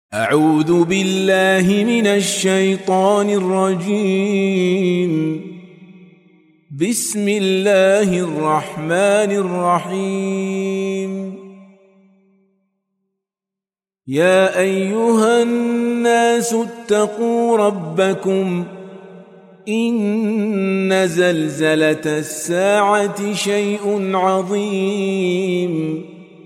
أعوذ بالله من الشيطان الرجيم. بسم الله الرحمن الرحيم. يا أيها الناس اتقوا ربكم إن زلزلة الساعة شيء عظيم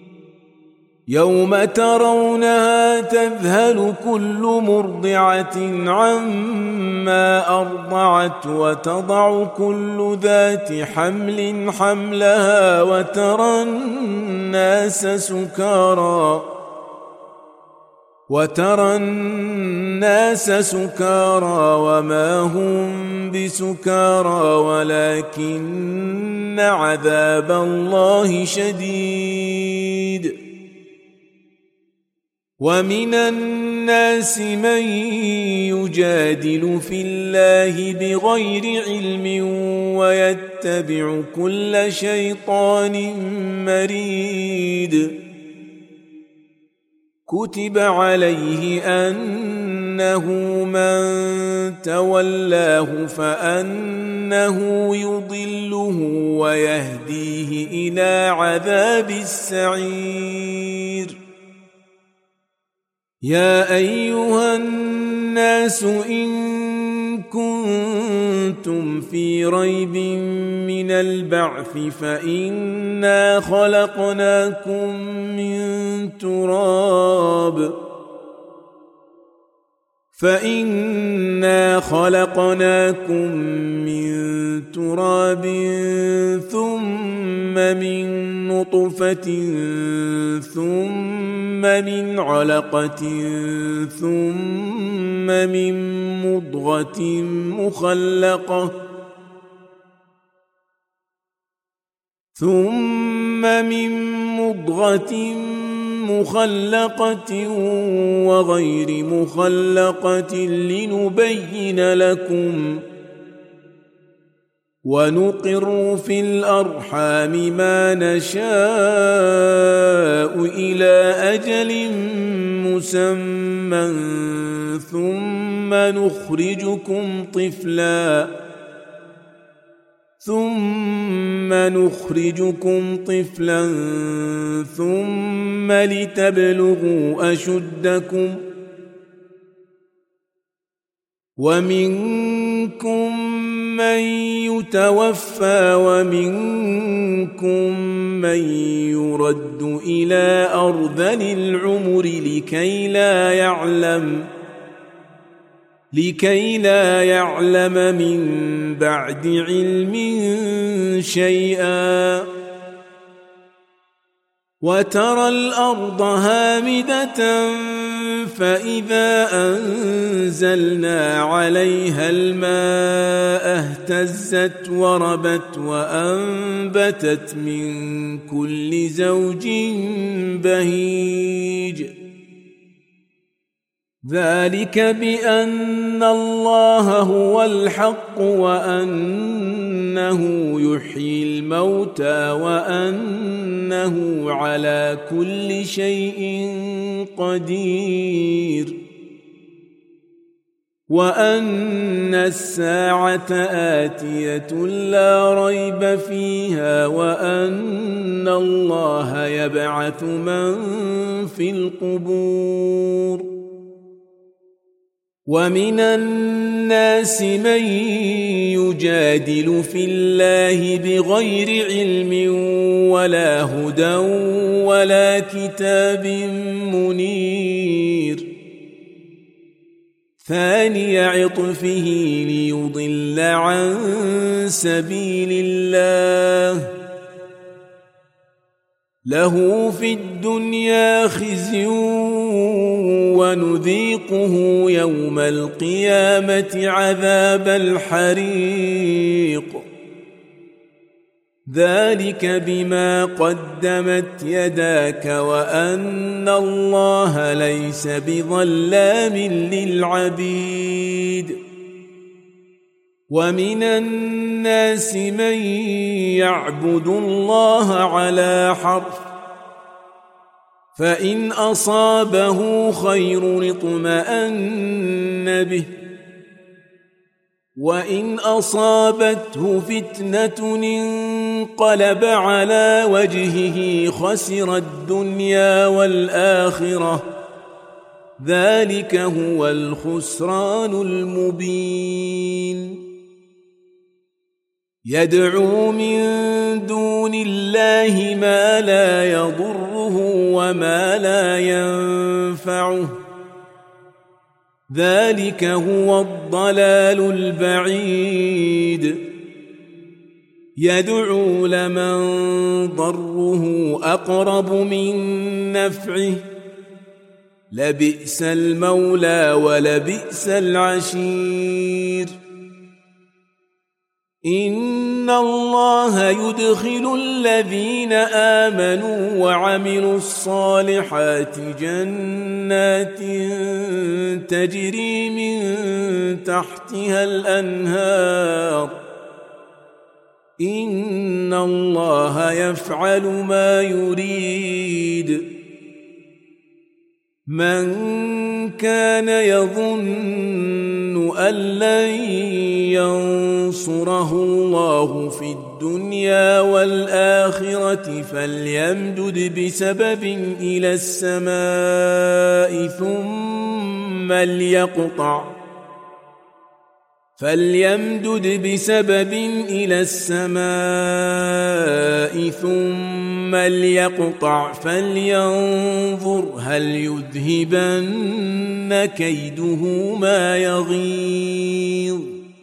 يوم ترونها تذهل كل مرضعة عما أرضعت وتضع كل ذات حمل حملها وترى الناس سكارى وما هم بسكارى ولكن عذاب الله شديد. ومن الناس من يجادل في الله بغير علم ويتبع كل شيطان مريد. كتب عليه أنه من تولاه فأنه يضله ويهديه إلى عذاب السعير. يا أيها الناس إن كنتم في ريب من البعث فإنا خلقناكم من تراب ثم من نطفة ثم من علقة ثم من مضغة مخلقة وغير مخلقة لنبين لكم ونقر في الأرحام ما نشاء إلى أجل مسمى ثم نخرجكم طفلا ثم لتبلغوا أشدكم ومنكم من يتوفى ومنكم من يرد إلى أرذل العمر لكي لا يعلم من بعد علم شيئا. وترى الأرض هامدة فإذا أنزلنا عليها الماء اهتزت وربت وأنبتت من كل زوج بهيج. ذلك بأن الله هو الحق وأنه يحيي الموتى وأنه على كل شيء قدير وأن الساعة آتية لا ريب فيها وأن الله يبعث من في القبور. ومن الناس من يجادل في الله بغير علم ولا هدى ولا كتاب منير. ثاني عطفه ليضل عن سبيل الله له في الدنيا خزي ونذيقه يوم القيامة عذاب الحريق. ذلك بما قدمت يداك وأن الله ليس بظلام للعبيد. ومن الناس من يعبد الله على حرف فإن أصابه خير اطمأن به وإن أصابته فتنة انقلب على وجهه خسر الدنيا والآخرة ذلك هو الخسران المبين يدعو من دون الله ما لا يضره وما لا ينفعه ذلك هو الضلال البعيد يدعو لمن ضره أقرب من نفعه لبئس المولى ولبئس العشير إن الله يدخل الذين آمنوا وعملوا الصالحات جنات تجري من تحتها الأنهار إن الله يفعل ما يريد من كان يظن أن لن ينصره الله في الدنيا والآخرة فليمدد بسبب إلى السماء ثم ليقطع فلينظر هل يذهبن كيده ما يغيظ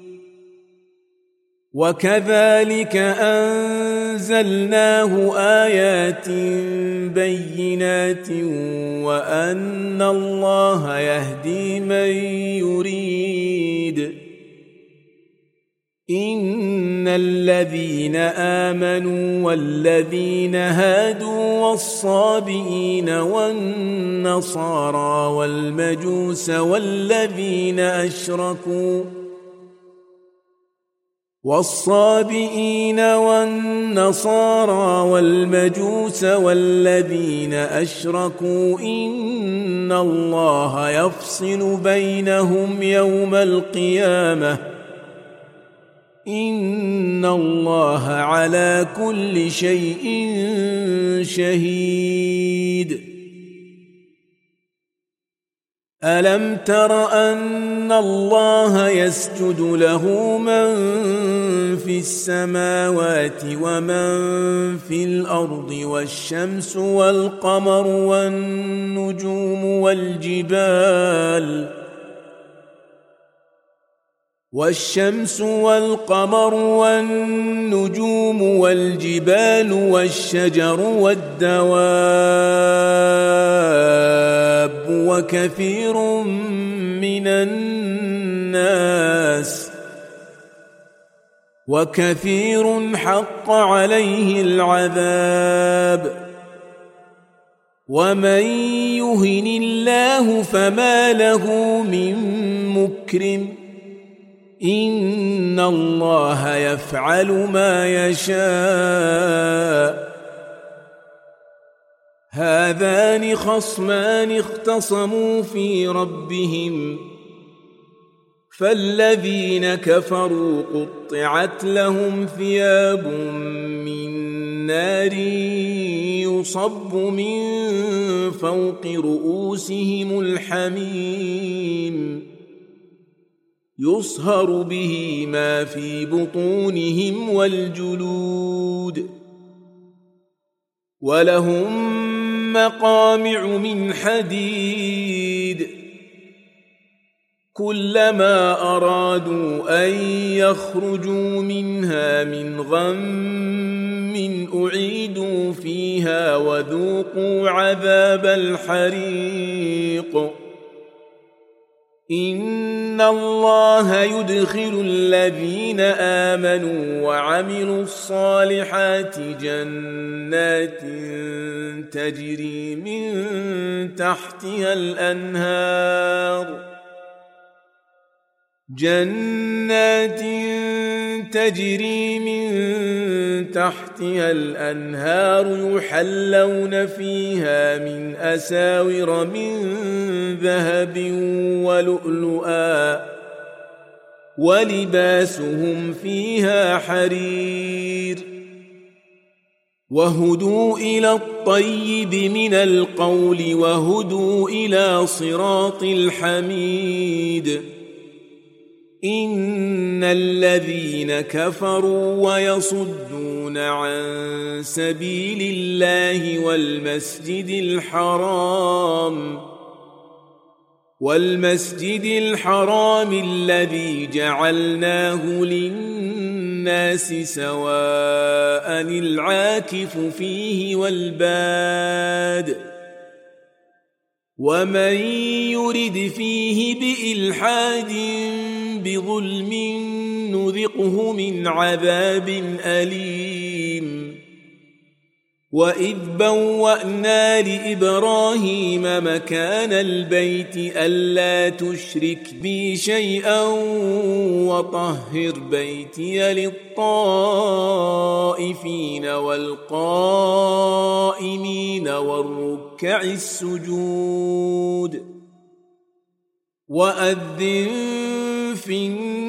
وكذلك أنزلناه آيات بينات وأن الله يهدي من يريد إن الذين آمنوا والذين هادوا والصابئين والنصارى والمجوس والذين أشركوا إن الله يفصل بينهم يوم القيامة إن الله على كل شيء شهيد ألم تر أن الله يسجد له من في السماوات ومن في الأرض والشمس والقمر والنجوم والجبال والشجر والدواب وكثير حق عليه العذاب ومن يهن الله فما له من مكرم إن الله يفعل ما يشاء هذان خصمان اختصموا في ربهم فالذين كفروا قطعت لهم ثياب من نار يصب من فوق رؤوسهم الحميم يصهر به ما في بطونهم والجلود ولهم مقامع من حديد كلما أرادوا أن يخرجوا منها من غم أعيدوا فيها وذوقوا عذاب الحريق إن الله يدخل الذين آمنوا وعملوا الصالحات جنات تجري من تحتها تحتها الأنهار يحلون فيها من أساور من ذهب ولؤلؤا ولباسهم فيها حرير وهدوا إلى الطيب من القول وهدوا إلى صراط الحميد إن الذين كفروا ويصدون عن سبيل الله والمسجد الحرام الذي جعلناه للناس سواء العاكف فيه والباد ومن يرد فيه بإلحاد بظلم نذقه من عذاب أليم وإذ بوأنا لإبراهيم مكان البيت ألا تشرك بي شيئا وطهر بيتي للطائفين والقائمين والركع السجود وأذن في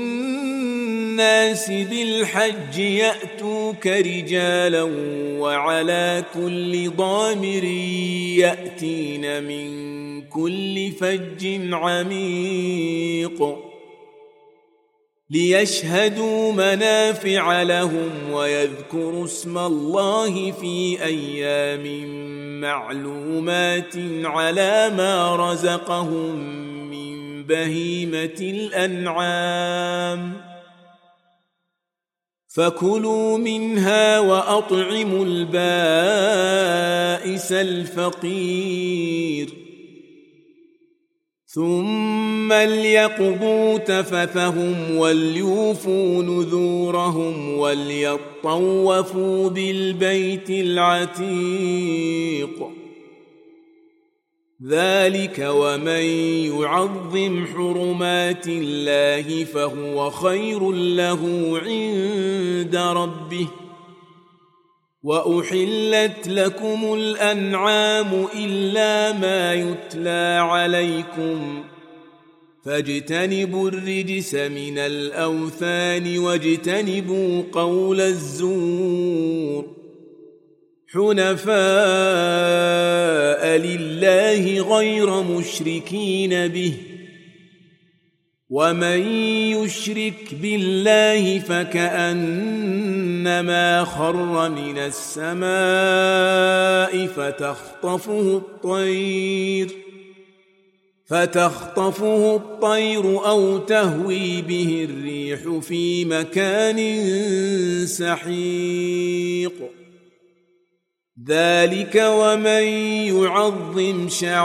الناس بالحج يأتوك رجالا وعلى كل ضامر يأتين من كل فج عميق ليشهدوا منافع لهم ويذكروا اسم الله في أيام معلومات على ما رزقهم من بهيمة الأنعام فكلوا منها وأطعموا البائس الفقير ثم ليقضوا تفثهم وليوفوا نذورهم وليطوفوا بالبيت العتيق ذلك ومن يعظم حرمات الله فهو خير له عند ربه وأحلت لكم الأنعام إلا ما يتلى عليكم فاجتنبوا الرجس من الأوثان واجتنبوا قول الزور حنفاء لله غير مشركين به ومن يشرك بالله فكأنما خر من السماء فتخطفه الطير أو تهوي به الريح في مكان سحيق ذلك ومن يعظم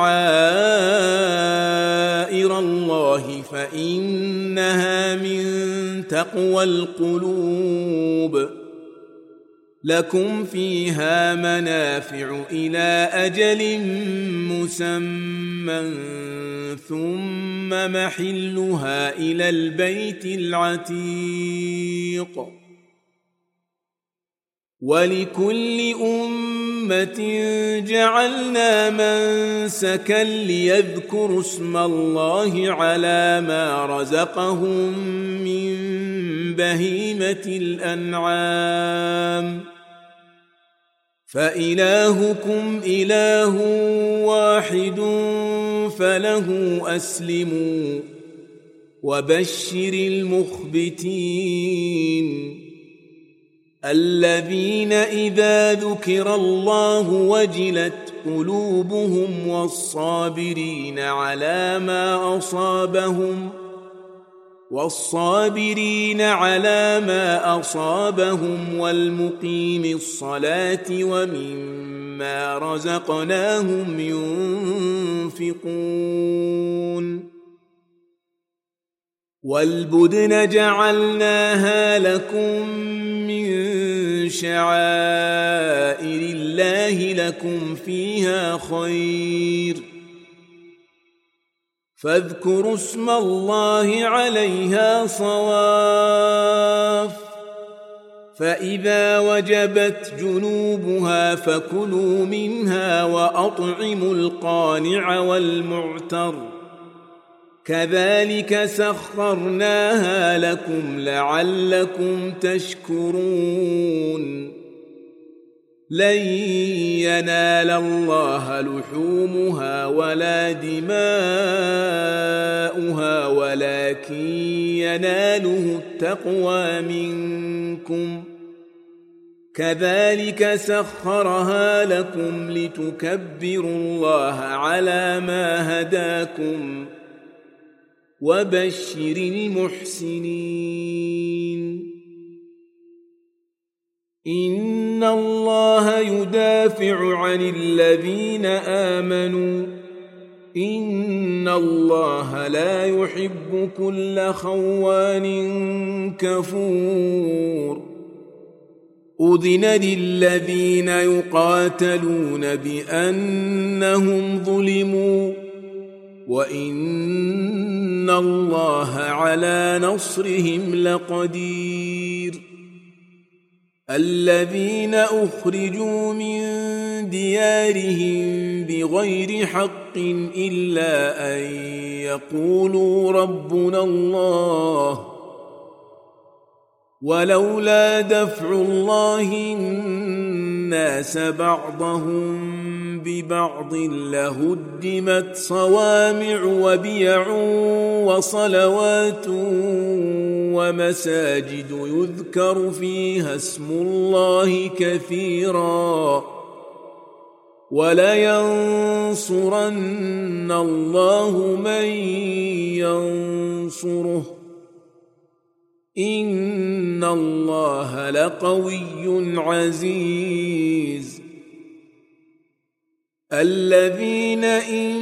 شعائر الله فإنها من تقوى القلوب لكم فيها منافع إلى أجل مسمى ثم محلها إلى البيت العتيق ولكل أمة جعلنا منسكا ليذكروا اسم الله على ما رزقهم من بهيمة الأنعام فإلهكم إله واحد فله أسلموا وبشر المخبتين الذين إذا ذكر الله وجلت قلوبهم والصابرين على ما أصابهم والمقيم الصلاة ومما رزقناهم ينفقون والبدن جعلناها لكم من شعائر الله لكم فيها خير فاذكروا اسم الله عليها صواف فإذا وجبت جنوبها فكلوا منها وأطعموا القانع والمعتر كذلك سخرناها لكم لعلكم تشكرون لن ينال الله لحومها ولا دماؤها ولكن يناله التقوى منكم كذلك سخرها لكم لتكبروا الله على ما هداكم وبشر المحسنين إن الله يدافع عن الذين آمنوا إن الله لا يحب كل خوان كفور أذن للذين يقاتلون بأنهم ظلموا وإن الله على نصرهم لقدير الذين أخرجوا من ديارهم بغير حق إلا أن يقولوا ربنا الله ولولا دفع الله الناس بعضهم ببعض لهدمت صوامع وبيع وصلوات ومساجد يذكر فيها اسم الله كثيرا ولينصرن الله من ينصره إن الله لقوي عزيز الذين إن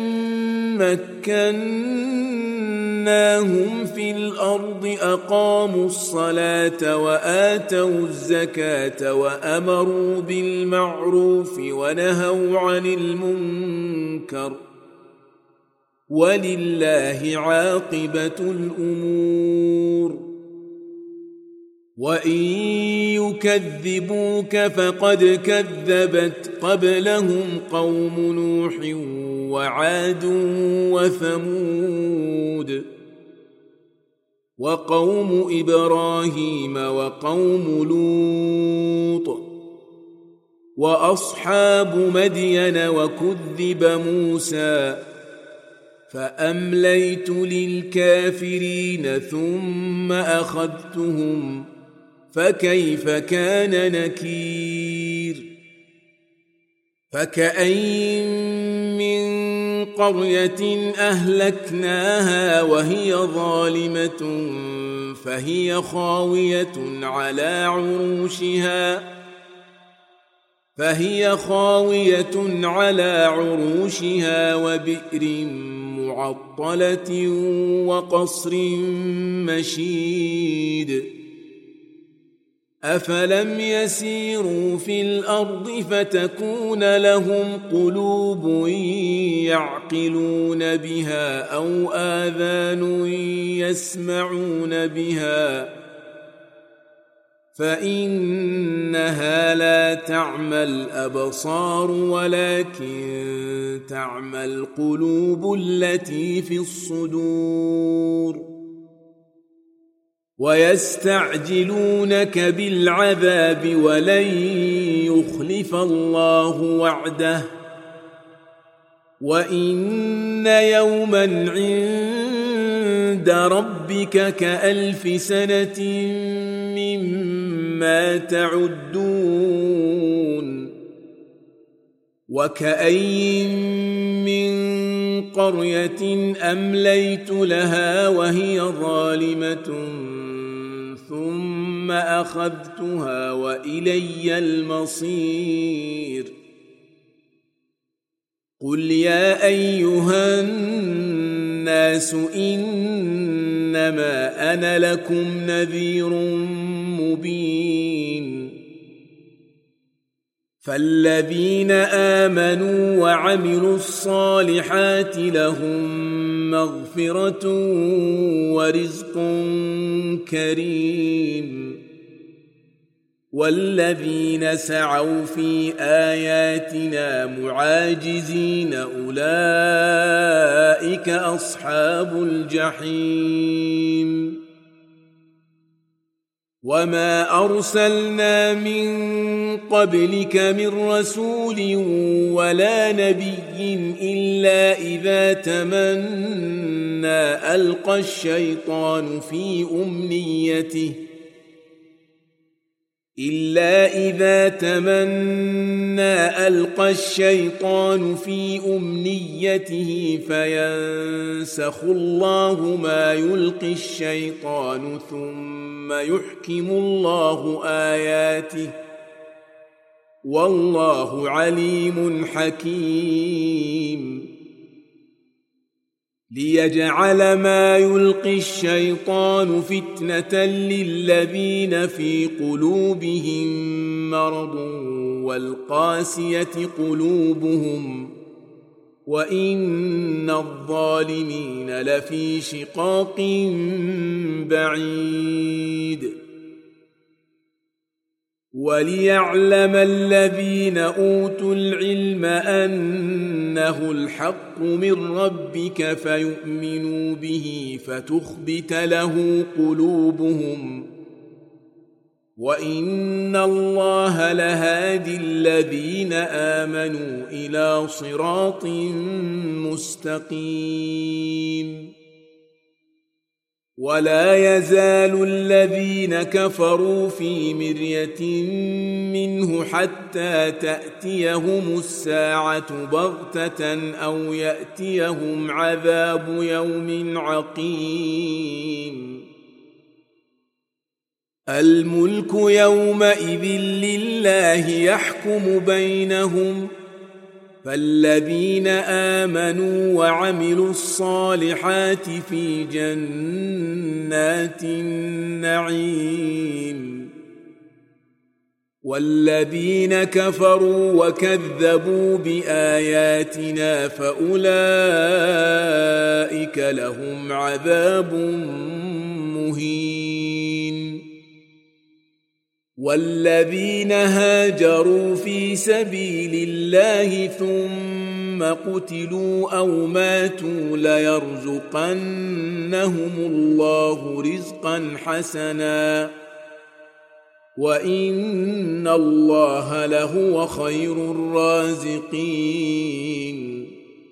مكناهم في الأرض أقاموا الصلاة وآتوا الزكاة وأمروا بالمعروف ونهوا عن المنكر ولله عاقبة الأمور وإن يكذبوك فقد كذبت قبلهم قوم نوح وعاد وثمود وقوم إبراهيم وقوم لوط وأصحاب مدين وكذب موسى فأمليت للكافرين ثم أخذتهم فكيف كان نكير فكأين من قرية أهلكناها وهي ظالمة فهي خاوية على عروشها وبئر معطلة وقصر مشيد أفلم يسيروا في الأرض فتكون لهم قلوب يعقلون بها أو آذان يسمعون بها فإنها لا تعمى الأبصار ولكن تعمى القلوب التي في الصدور ويستعجلونك بالعذاب ولن يخلف الله وعده وإن يوما عند ربك كألف سنة مما تعدون وكأين من قرية أمليت لها وهي ظالمة ثم أخذتها وإلي المصير قل يا أيها الناس إنما أنا لكم نذير مبين فالذين آمنوا وعملوا الصالحات لهم مغفرة ورزق كريم والذين سعوا في آياتنا معاجزين أولئك أصحاب الجحيم وما أرسلنا من قبلك من رسول ولا نبي إلا إذا تمنى ألقى الشيطان في أمنيته فينسخ الله ما يلقي الشيطان ثم يحكم الله آياته والله عليم حكيم ليجعل ما يلقي الشيطان فتنة للذين في قلوبهم مرض والقاسية قلوبهم وإن الظالمين لفي شقاق بعيد وليعلم الذين أوتوا العلم أنه الحق من ربك فيؤمنوا به فتخبت له قلوبهم وإن الله لهادي الذين آمنوا إلى صراط مستقيم ولا يزال الذين كفروا في مرية منه حتى تأتيهم الساعة بغتة أو يأتيهم عذاب يوم عقيم الملك يومئذ لله يحكم بينهم فالذين آمنوا وعملوا الصالحات في جنات النعيم والذين كفروا وكذبوا بآياتنا فأولئك لهم عذاب مهين والذين هاجروا في سبيل الله ثم قتلوا أو ماتوا ليرزقنهم الله رزقا حسنا وإن الله لهو خير الرازقين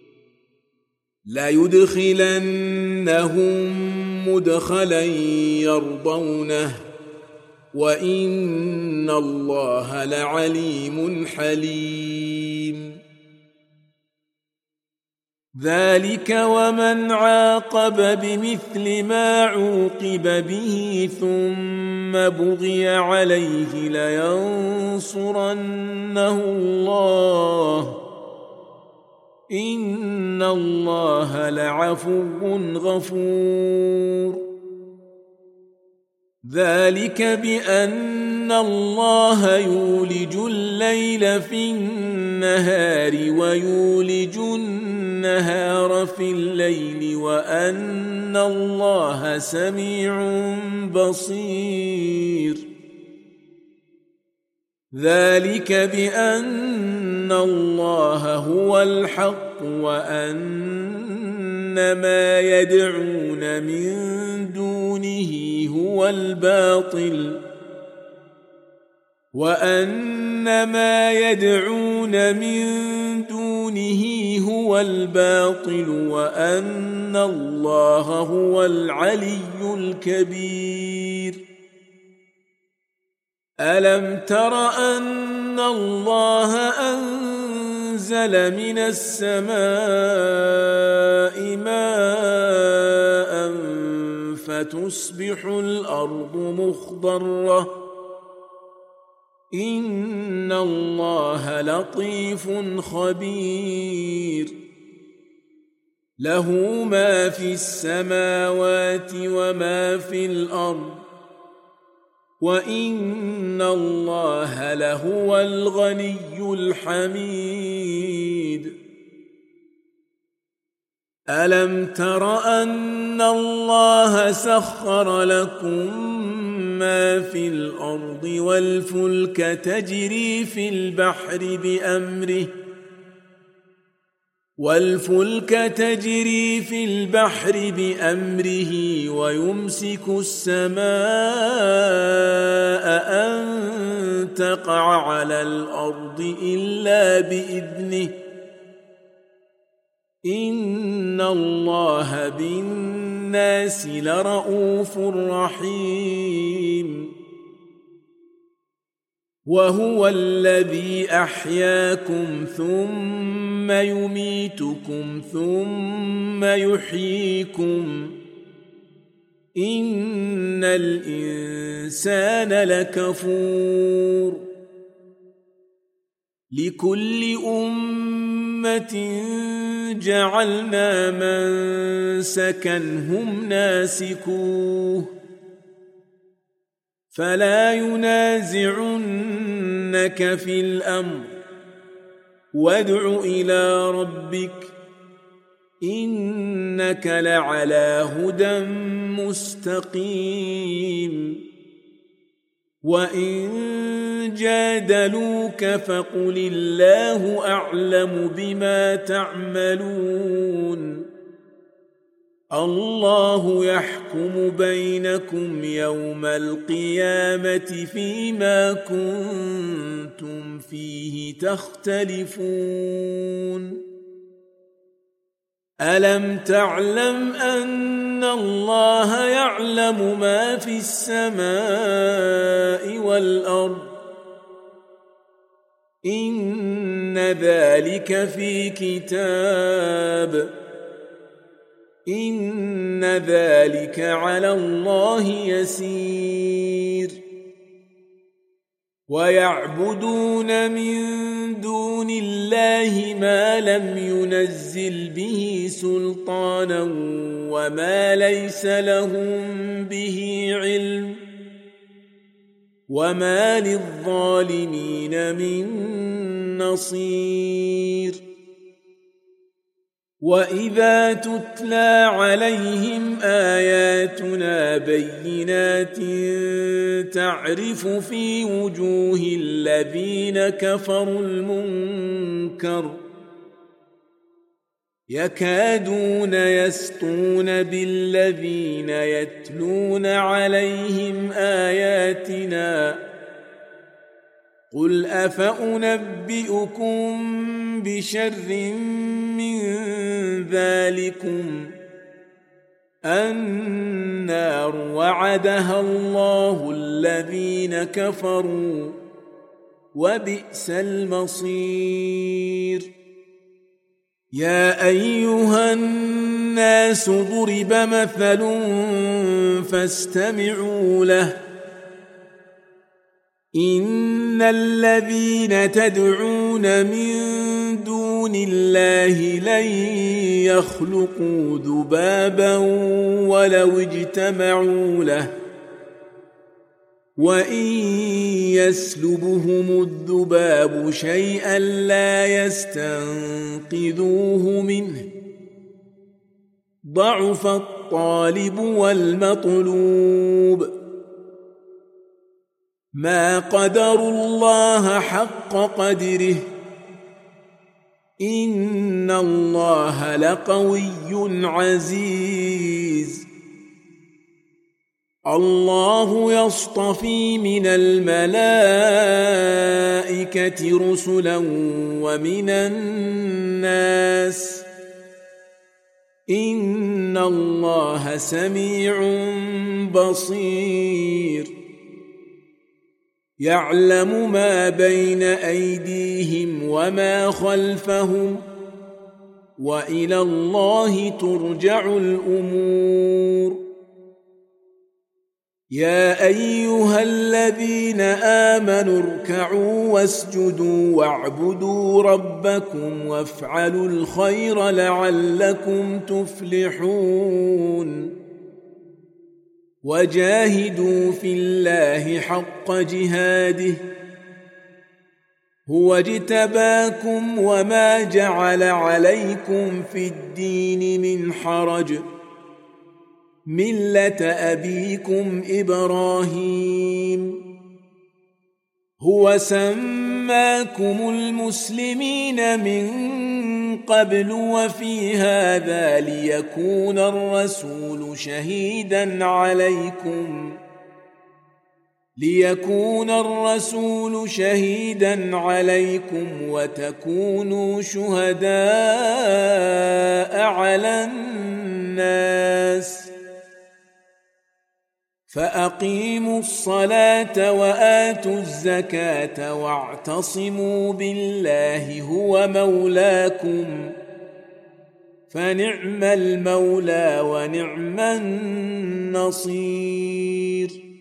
ليدخلنهم مدخلا يرضونه وإن الله لعليم حليم ذلك ومن عاقب بمثل ما عوقب به ثم بغي عليه لينصرنه الله إن الله لعفو غفور ذلك بأن الله يولج الليل في النهار ويولج النهار في الليل وأن الله سميع بصير ذلك بأن الله هو الحق وأن ما يدعون من دونه هو الباطل وأن الله هو العلي الكبير ألم تر أن الله أنزل من السماء ماء فتصبح الأرض مخضرة إن الله لطيف خبير له ما في السماوات وما في الأرض وإن الله لهو الغني الحميد ألم تر أن الله سخر لكم ما في الأرض والفلك تجري في البحر بأمره ويمسك السماء أن تقع على الأرض إلا بإذنه إن الله بالناس لرءوف رحيم وهو الذي أحياكم ثم يميتكم ثم يحييكم إن الإنسان لكفور لكل أمة جعلنا منسكا هم ناسكوه فلا ينازعنك في الأمر وادع إلى ربك إنك لعلى هدى مستقيم وإن جادلوك فقل الله أعلم بما تعملون الله يحكم بينكم يوم القيامة فيما كنتم فيه تختلفون ألم تعلم أن الله يعلم ما في السماء والأرض إن ذلك في كتاب إن ذلك على الله يسير ويعبدون من دون الله ما لم ينزل به سلطانا وما ليس لهم به علم وما للظالمين من نصير وإذا تتلى عليهم آياتنا بينات تعرف في وجوه الذين كفروا المنكر يكادون يسطون بالذين يتلون عليهم آياتنا قل أفأنبئكم بشر من ذلكم النار وعدها الله الذين كفروا وبئس المصير يا أيها الناس ضرب مثل فاستمعوا له إن الذين تدعون من دون الله لن يخلقوا ذبابا ولو اجتمعوا له وإن يسلبهم الذباب شيئا لا يستنقذوه منه ضعف الطالب والمطلوب ما قدروا الله حق قدره إن الله لقوي عزيز الله يصطفي من الملائكة رسلا ومن الناس إن الله سميع بصير يعلم ما بين أيديهم وما خلفهم وإلى الله ترجع الأمور يا أيها الذين آمنوا اركعوا واسجدوا واعبدوا ربكم وافعلوا الخير لعلكم تفلحون وجاهدوا في الله حق جهاده هو اجتباكم وما جعل عليكم في الدين من حرج ملة أبيكم إبراهيم هو سماكم المسلمين من قبل وفي هذا ليكون الرسول شهيدا عليكم وتكونوا شهداء على الناس فأقيموا الصلاة وآتوا الزكاة واعتصموا بالله هو مولاكم فنعم المولى ونعم النصير.